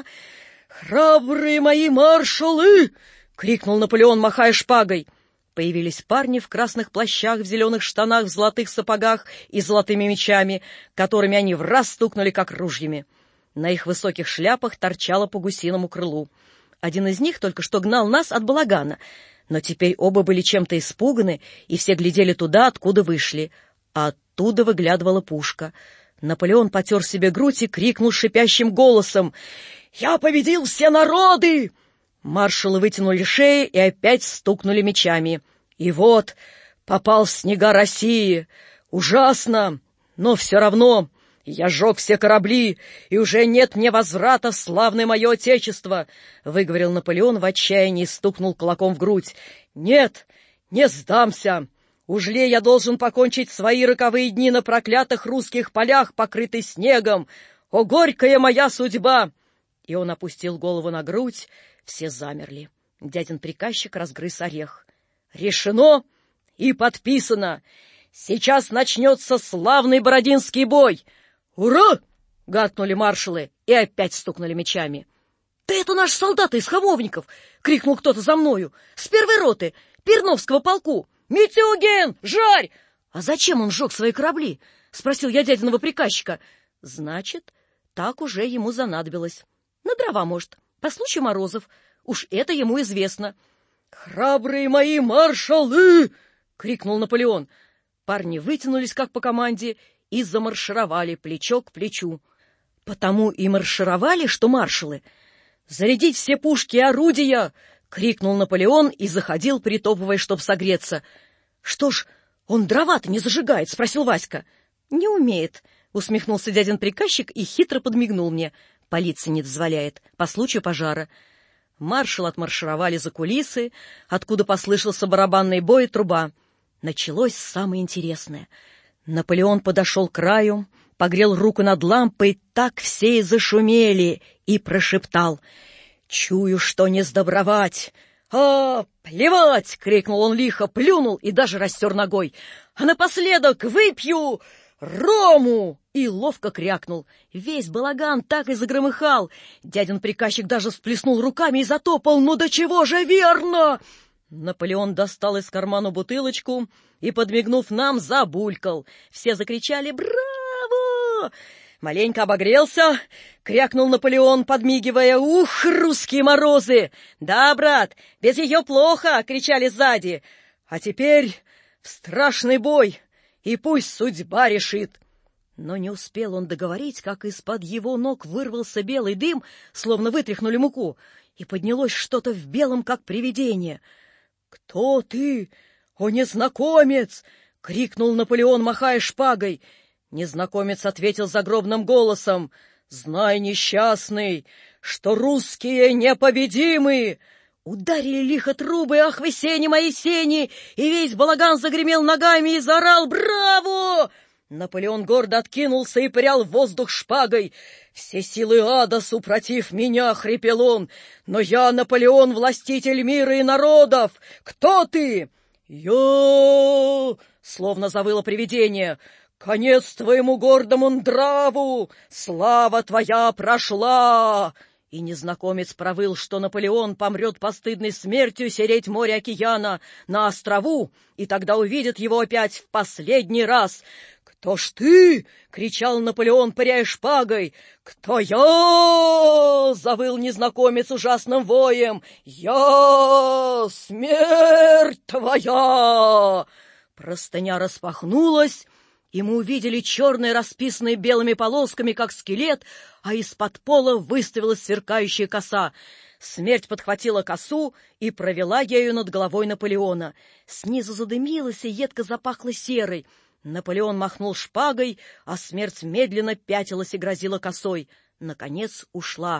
«Храбрые мои маршалы!» — крикнул Наполеон, махая шпагой. Появились парни в красных плащах, в зеленых штанах, в золотых сапогах и золотыми мечами, которыми они враз стукнули, как ружьями. На их высоких шляпах торчало по гусиному крылу. Один из них только что гнал нас от балагана, но теперь оба были чем-то испуганы, и все глядели туда, откуда вышли. А оттуда выглядывала пушка. Наполеон потер себе грудь и крикнул шипящим голосом: «Я победил все народы!» Маршалы вытянули шеи и опять стукнули мечами. И вот попал в снега России. Ужасно, но все равно я сжег все корабли, и уже нет мне возврата в славное мое отечество, — выговорил Наполеон в отчаянии и стукнул кулаком в грудь. Нет, не сдамся. Уж ли я должен покончить свои роковые дни на проклятых русских полях, покрытых снегом? О, горькая моя судьба! И он опустил голову на грудь. Все замерли. Дядин приказчик разгрыз орех. Решено и подписано. Сейчас начнется славный Бородинский бой. Ура! — гаркнули маршалы и опять стукнули мечами. — Да это наши солдаты из Хамовников! — крикнул кто-то за мною. — С первой роты Перновского полку. Митюгин, жарь! — А зачем он сжег свои корабли? — спросил я дядиного приказчика. — Значит, так уже ему занадобилось. На дрова, может, по случаю морозов. Уж это ему известно. — Храбрые мои маршалы! — крикнул Наполеон. Парни вытянулись, как по команде, и замаршировали плечо к плечу. Потому и маршировали, что маршалы. «Зарядить все пушки и орудия!» — крикнул Наполеон и заходил, притопывая, чтоб согреться. — Что ж, он дрова-то не зажигает? — спросил Васька. — Не умеет, — усмехнулся дядин приказчик и хитро подмигнул мне. Полиция не дозволяет, по случаю пожара. Маршал отмаршировали за кулисы, откуда послышался барабанный бой и труба. Началось самое интересное. Наполеон подошел к краю, погрел руку над лампой, так все и зашумели, и прошептал: «Чую, что не сдобровать!» «А, плевать!» — крикнул он лихо, плюнул и даже растер ногой. «А напоследок выпью рому!» И ловко крякнул. Весь балаган так и загромыхал. Дядин приказчик даже всплеснул руками и затопал. «Ну до чего же верно!» Наполеон достал из кармана бутылочку и, подмигнув нам, забулькал. Все закричали «Браво!» «Маленько обогрелся!» — крякнул Наполеон, подмигивая. «Ух, русские морозы!» «Да, брат, без ее плохо!» — кричали сзади. «А теперь в страшный бой, и пусть судьба решит!» Но не успел он договорить, как из-под его ног вырвался белый дым, словно вытряхнули муку, и поднялось что-то в белом, как привидение. «Кто ты, о незнакомец?» — крикнул Наполеон, махая шпагой. Незнакомец ответил загробным голосом: «Знай, несчастный, что русские непобедимы!» Ударили лихо трубы, ах вы сени мои сени, и весь балаган загремел ногами и заорал «Браво!» Наполеон гордо откинулся и пырял в воздух шпагой. «Все силы ада супротив меня!» — хрипел он. «Но я Наполеон, властитель мира и народов! Кто ты?» «Я...» — словно завыло привидение. «Конец твоему гордому нраву! Слава твоя прошла!» И незнакомец провыл, что Наполеон помрет постыдной смертью сереть море океана на острову, и тогда увидит его опять в последний раз. «Кто ж ты?» — кричал Наполеон, пыряя шпагой. «Кто я?» — завыл незнакомец ужасным воем. «Я смерть твоя!» Простыня распахнулась, и мы увидели черное, расписанное белыми полосками, как скелет, а из-под пола выставилась сверкающая коса. Смерть подхватила косу и провела ею над головой Наполеона. Снизу задымилась и едко запахло серой. Наполеон махнул шпагой, а смерть медленно пятилась и грозила косой. Наконец ушла.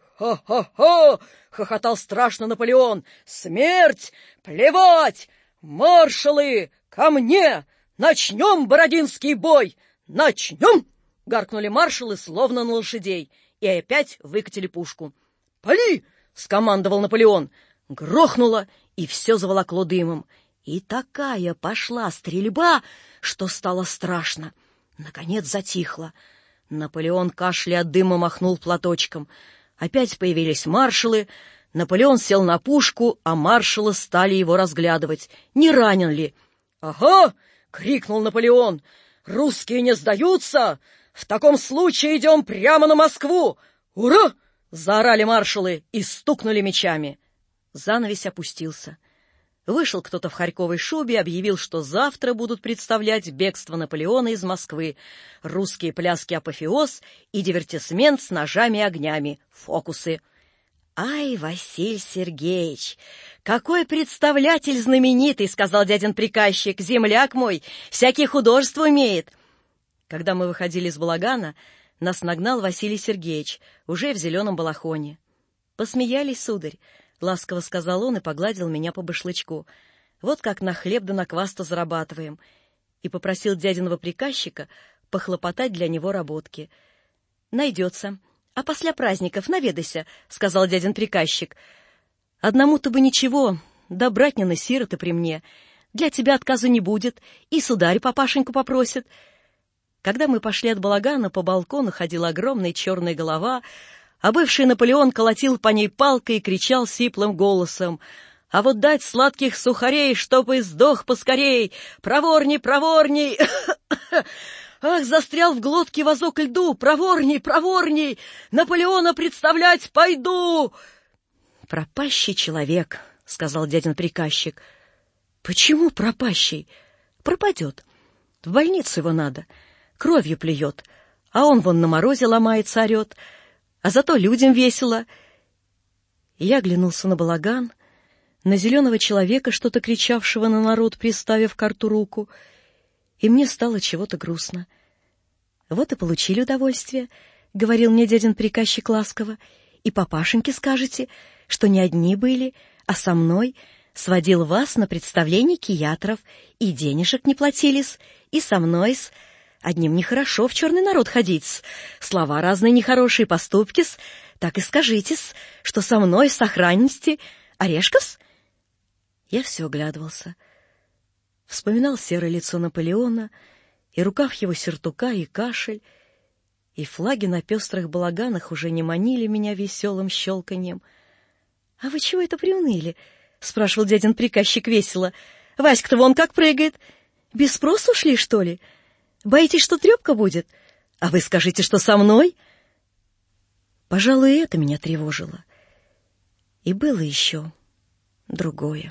«Ха-ха-ха!» — хохотал страшно Наполеон. «Смерть! Плевать! Маршалы! Ко мне! Начнем Бородинский бой! Начнем!» — гаркнули маршалы, словно на лошадей, и опять выкатили пушку. «Пали!» — скомандовал Наполеон. Грохнуло, и все заволокло дымом. И такая пошла стрельба, что стало страшно. Наконец затихло. Наполеон, кашляя от дыма, махнул платочком. Опять появились маршалы. Наполеон сел на пушку, а маршалы стали его разглядывать. Не ранен ли? «Ага!» — крикнул Наполеон. «Русские не сдаются! В таком случае идем прямо на Москву! Ура!» — заорали маршалы и стукнули мечами. Занавес опустился. Вышел кто-то в харьковой шубе, объявил, что завтра будут представлять бегство Наполеона из Москвы, русские пляски-апофеоз и дивертисмент с ножами и огнями, фокусы. «Ай, Василий Сергеевич, какой представлятель знаменитый!» — сказал дядин приказчик. «Земляк мой, всякие художества умеет!» Когда мы выходили из балагана, нас нагнал Василий Сергеевич, уже в зеленом балахоне. «Посмеялись, сударь», — ласково сказал он и погладил меня по башлычку. «Вот как на хлеб да на квас-то зарабатываем». И попросил дядиного приказчика похлопотать для него работки. «Найдется. А после праздников наведайся», — сказал дядин приказчик. «Одному-то бы ничего, да братнины сироты при мне. Для тебя отказу не будет, и сударь папашеньку попросит». Когда мы пошли от балагана, по балкону ходила огромная черная голова, а бывший Наполеон колотил по ней палкой и кричал сиплым голосом: «А вот дать сладких сухарей, чтоб и сдох поскорей! Проворней, проворней! Ах, застрял в глотке вазок льду! Проворней, проворней! Наполеона представлять пойду!» «Пропащий человек», — сказал дядин приказчик. «Почему пропащий? Пропадет. В больницу его надо. Кровью плюет, а он вон на морозе ломается, орет. А зато людям весело». Я оглянулся на балаган, на зеленого человека, что-то кричавшего на народ, приставив к рту руку, и мне стало чего-то грустно. «Вот и получили удовольствие», — говорил мне дядин приказчик ласково, «и папашеньке скажете, что не одни были, а со мной сводил вас на представление киятров, и денежек не платились, и со мной-с. Одним нехорошо в черный народ ходить-с, слова разные нехорошие, поступки-с, так и скажите-с, что со мной сохранности орешков-с». Я все оглядывался, вспоминал серое лицо Наполеона, и рукав его сюртука, и кашель, и флаги на пестрых балаганах уже не манили меня веселым щелканьем. «А вы чего это приуныли?» — спрашивал дядин приказчик весело. «Васька-то вон как прыгает. Без спросу ушли, что ли? Боитесь, что трепка будет? А вы скажите, что со мной?» Пожалуй, это меня тревожило. И было еще другое.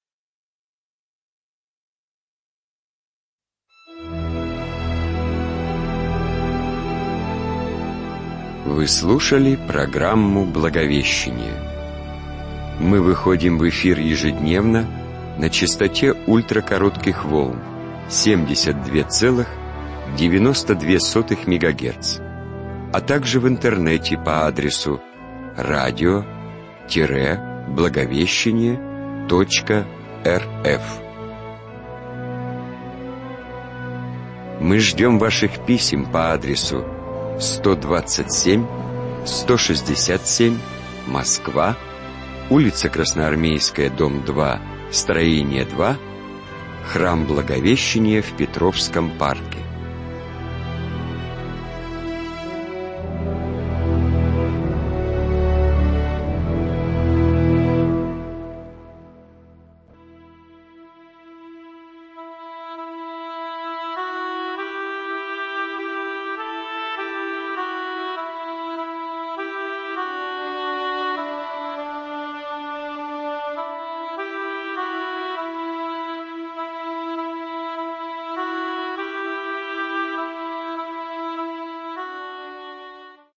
Вы слушали программу «Благовещение». Мы выходим в эфир ежедневно на частоте ультракоротких волн семьдесят два целых девяносто две сотых мегагерц, а также в интернете по адресу радио благовещение точка эр эф. Мы ждем ваших писем по адресу сто двадцать семь сто шестьдесят семь, Москва, улица Красноармейская, дом два, строение два, Храм Благовещения в Петровском парке.